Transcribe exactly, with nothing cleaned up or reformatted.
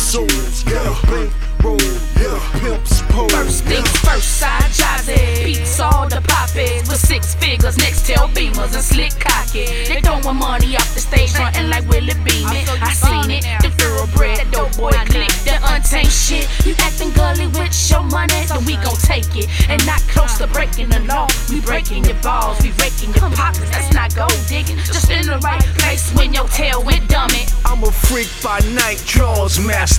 souls, yeah, bank roll, yeah, pimps pose. First things first, side jazzy. Beats all the poppies with six figures, next tail beamers and slick cocky. They throwing money off the stage, frontin' like Willie Beamen. I seen it, the thoroughbred, that dope boy click, that untamed shit. You acting gully with your money, then we gon' take it. And not close to breaking the law. We breaking your balls, we raking your pockets. That's not gold digging, just in the right place when your tail went dummy. I'm a freak by night, Jaws master.